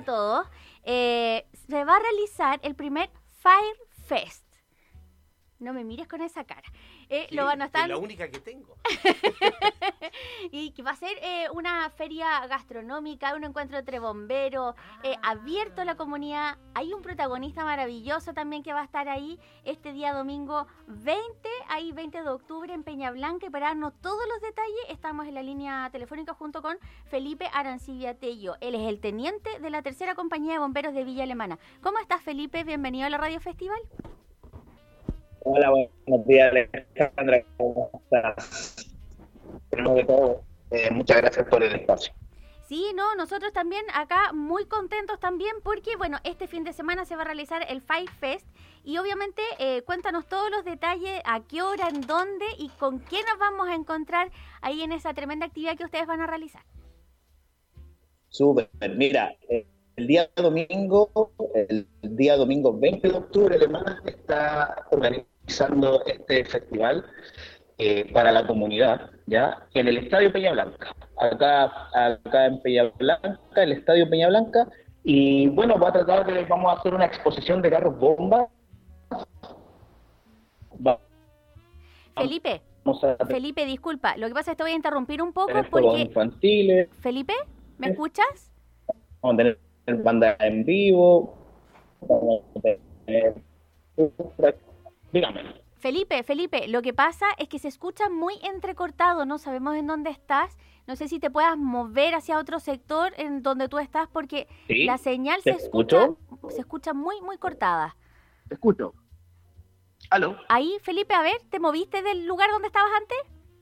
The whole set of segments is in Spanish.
todos, se va a realizar el primer Fire Fest. No me mires con esa cara. Sí, Lo van a estar... es la única que tengo. Y que va a ser una feria gastronómica, un encuentro entre bomberos, abierto a la comunidad. Hay un protagonista maravilloso también que va a estar ahí este día domingo 20 de octubre en Peña Blanca. Y para darnos todos los detalles, estamos en la línea telefónica junto con Felipe Arancibia Tello. Él es el teniente de la tercera compañía de bomberos de Villa Alemana. ¿Cómo estás, Felipe? Bienvenido a la Radio Festival. Hola, buenos días, Alejandra. ¿Cómo estás? Primero de todo, muchas gracias por el espacio. Sí, no, nosotros también acá muy contentos también porque, bueno, este fin de semana se va a realizar el Fire Fest y obviamente cuéntanos todos los detalles, a qué hora, en dónde y con quién nos vamos a encontrar ahí en esa tremenda actividad que ustedes van a realizar. Súper, mira, el día domingo 20 de octubre, Alemana está organizando este festival para la comunidad, ¿ya? En el Estadio Peña Blanca, acá en Peña Blanca, el Estadio Peña Blanca, y bueno, vamos a hacer una exposición de carros bomba. Felipe, disculpa, lo que pasa es que te voy a interrumpir un poco porque... infantiles. Felipe, ¿me escuchas? Vamos a tener banda en vivo, vamos a tener... Dígame. Felipe, lo que pasa es que se escucha muy entrecortado, no sabemos en dónde estás, no sé si te puedas mover hacia otro sector en donde tú estás porque ¿Sí? La señal se escucha muy, muy cortada. Te escucho. ¿Aló? Ahí, Felipe, a ver, ¿te moviste del lugar donde estabas antes?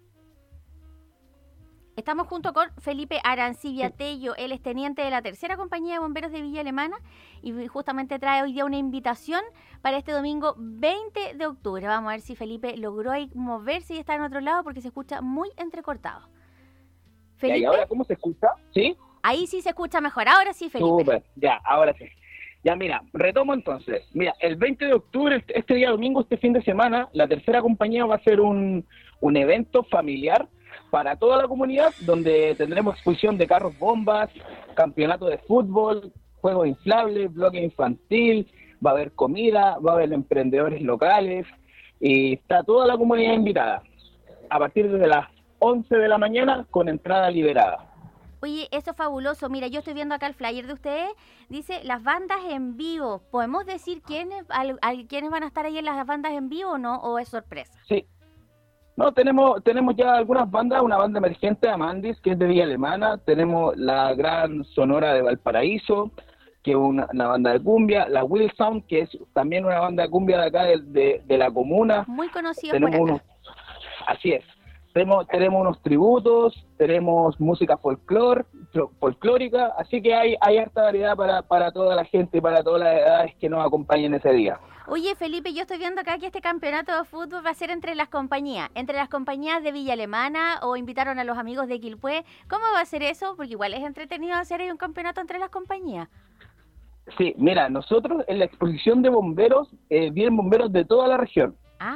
Estamos junto con Felipe Arancibia Tello, él es teniente de la tercera compañía de bomberos de Villa Alemana y justamente trae hoy día una invitación para este domingo 20 de octubre. Vamos a ver si Felipe logró ahí moverse y está en otro lado porque se escucha muy entrecortado. ¿Y ahora cómo se escucha? ¿Sí? Ahí sí se escucha mejor, ahora sí, Felipe. Súper, ya, ahora sí. Ya, mira, retomo entonces. Mira, el 20 de octubre, este día domingo, este fin de semana, la tercera compañía va a hacer un evento familiar para toda la comunidad, donde tendremos exposición de carros bombas, campeonato de fútbol, juegos inflables, bloque infantil, va a haber comida, va a haber emprendedores locales, y está toda la comunidad invitada, a partir de las 11 de la mañana con entrada liberada. Oye, eso es fabuloso. Mira, yo estoy viendo acá el flyer de ustedes, dice las bandas en vivo. ¿Podemos decir quiénes van a estar ahí en las bandas en vivo o no? ¿O es sorpresa? Sí. No, tenemos ya algunas bandas, una banda emergente de Amandis, que es de Villa Alemana, tenemos la Gran Sonora de Valparaíso, que es una banda de cumbia, la Will Sound, que es también una banda de cumbia de acá, de la comuna. Muy conocidos por acá. Así es. Tenemos unos tributos, tenemos música folclórica, así que hay harta variedad para toda la gente, para todas las edades que nos acompañen ese día. Oye, Felipe, yo estoy viendo acá que este campeonato de fútbol va a ser entre las compañías de Villa Alemana o invitaron a los amigos de Quilpué. ¿Cómo va a ser eso? Porque igual es entretenido hacer ahí un campeonato entre las compañías. Sí, mira, nosotros en la exposición de bomberos, vienen bomberos de toda la región.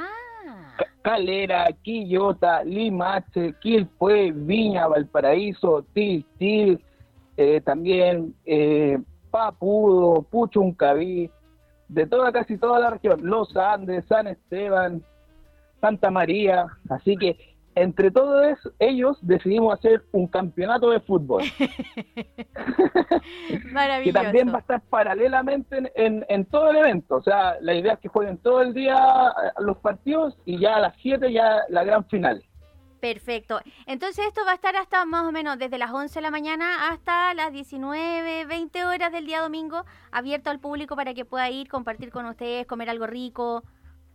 Calera, Quillota, Limache, Quilpué, Viña, Valparaíso, Tiltil, también Papudo, Puchuncaví, de casi toda la región, Los Andes, San Esteban, Santa María, así que entre todos ellos decidimos hacer un campeonato de fútbol. Maravilloso. Que también va a estar paralelamente en todo el evento, o sea, la idea es que jueguen todo el día los partidos y ya a las 7 ya la gran final. Perfecto. Entonces esto va a estar hasta más o menos desde las 11 de la mañana hasta las 19, 20 horas del día domingo, abierto al público para que pueda ir, compartir con ustedes, comer algo rico.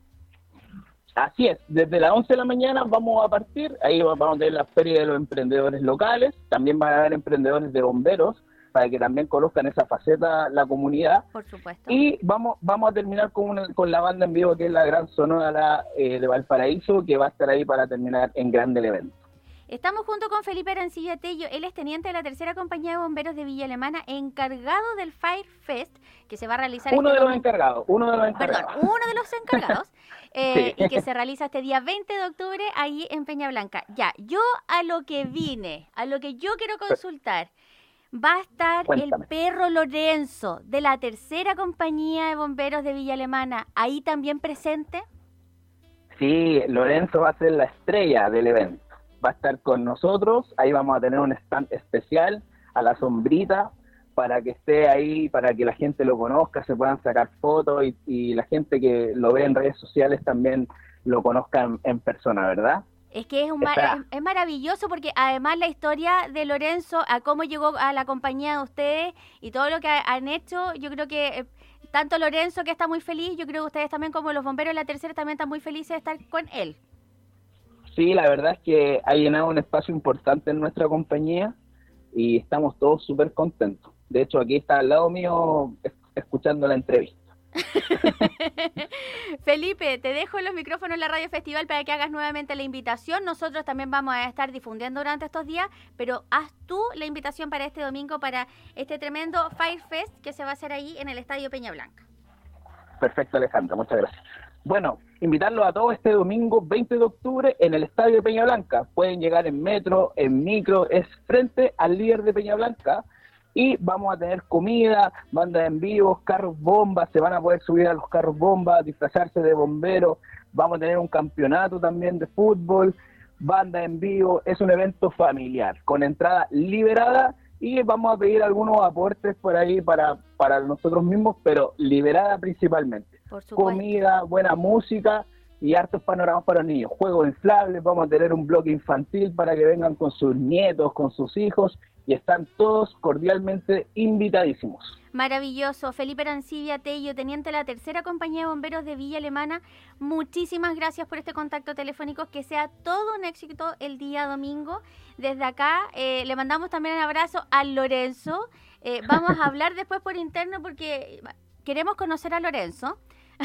Así es, desde las 11 de la mañana vamos a partir, ahí vamos a tener la feria de los emprendedores locales, también van a haber emprendedores de bomberos, para que también conozcan esa faceta la comunidad. Por supuesto. Y vamos a terminar con la banda en vivo, que es la Gran Sonora de Valparaíso, que va a estar ahí para terminar en grande el evento. Estamos junto con Felipe Arancibia Tello, él es teniente de la tercera compañía de bomberos de Villa Alemana, encargado del Fire Fest, que se va a realizar uno de los encargados. Uno de los encargados, sí. Y que se realiza este día 20 de octubre ahí en Peña Blanca. Ya, yo a lo que vine, a lo que yo quiero consultar, va a estar Cuéntame. el perro Lorenzo de la tercera compañía de bomberos de Villa Alemana, ahí también presente. Sí, Lorenzo va a ser la estrella del evento. Va a estar con nosotros, ahí vamos a tener un stand especial a la sombrita para que esté ahí, para que la gente lo conozca, se puedan sacar fotos y la gente que lo ve en redes sociales también lo conozca en persona, ¿verdad? Es que Está. es maravilloso porque además la historia de Lorenzo, a cómo llegó a la compañía de ustedes y todo lo que han hecho, yo creo que tanto Lorenzo, que está muy feliz, yo creo que ustedes también, como los bomberos de la tercera, también están muy felices de estar con él. Sí, la verdad es que ha llenado un espacio importante en nuestra compañía y estamos todos súper contentos. De hecho, aquí está al lado mío escuchando la entrevista. Felipe, te dejo los micrófonos en la Radio Festival para que hagas nuevamente la invitación. Nosotros también vamos a estar difundiendo durante estos días, pero haz tú la invitación para este domingo, para este tremendo Fire Fest que se va a hacer ahí en el Estadio Peña Blanca. Perfecto, Alejandra, muchas gracias. Bueno, invitarlos a todos este domingo 20 de octubre en el Estadio de Peña Blanca. Pueden llegar en metro, en micro, es frente al líder de Peña Blanca. Y vamos a tener comida, bandas en vivo, carros bombas, se van a poder subir a los carros bombas, disfrazarse de bomberos. Vamos a tener un campeonato también de fútbol, banda en vivo. Es un evento familiar, con entrada liberada, y vamos a pedir algunos aportes por ahí para nosotros mismos, pero liberada principalmente. Por supuesto. Comida, buena música y hartos panoramas para los niños. Juegos inflables, vamos a tener un bloque infantil para que vengan con sus nietos, con sus hijos, y están todos cordialmente invitadísimos. Maravilloso. Felipe Arancibia Tello, teniente de la tercera compañía de bomberos de Villa Alemana, muchísimas gracias por este contacto telefónico, que sea todo un éxito el día domingo. Desde acá le mandamos también un abrazo a Lorenzo. Vamos a hablar después por interno porque queremos conocer a Lorenzo.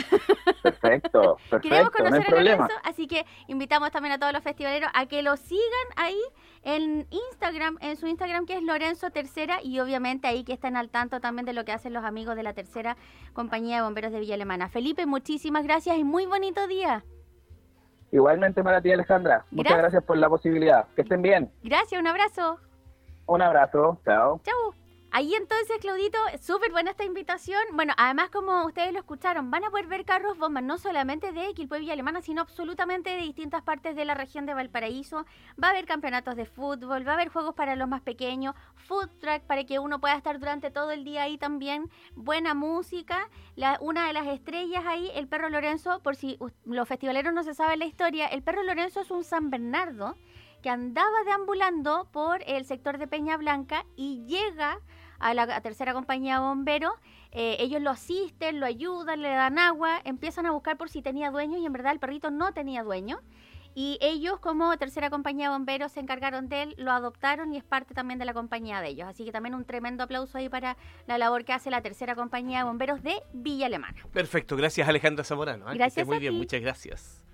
Perfecto, Queremos no hay conocer a problema. Lorenzo, así que invitamos también a todos los festivaleros a que lo sigan ahí en Instagram, en su Instagram, que es Lorenzo Tercera, y obviamente ahí que estén al tanto también de lo que hacen los amigos de la tercera compañía de bomberos de Villa Alemana. Felipe, muchísimas gracias y muy bonito día. Igualmente para ti, Alejandra. Muchas gracias por la posibilidad. Que estén bien. Gracias, un abrazo. Un abrazo. Chao. Chau. Ahí entonces, Claudito, súper buena esta invitación. Bueno, además, como ustedes lo escucharon, van a poder ver carros bombas no solamente de Quilpué Villa Alemana, sino absolutamente de distintas partes de la región de Valparaíso. Va a haber campeonatos de fútbol, va a haber juegos para los más pequeños, food truck para que uno pueda estar durante todo el día ahí también, buena música. Una de las estrellas ahí, el perro Lorenzo, por si los festivaleros no se saben la historia, el perro Lorenzo es un San Bernardo que andaba deambulando por el sector de Peña Blanca y llega a la tercera compañía de bomberos. Ellos lo asisten, lo ayudan, le dan agua, empiezan a buscar por si tenía dueño, y en verdad el perrito no tenía dueño. Y ellos, como tercera compañía de bomberos, se encargaron de él, lo adoptaron y es parte también de la compañía de ellos. Así que también un tremendo aplauso ahí para la labor que hace la tercera compañía de bomberos de Villa Alemana. Perfecto, gracias Alejandra Zamorano. Gracias Que esté muy a bien, ti. muchas gracias.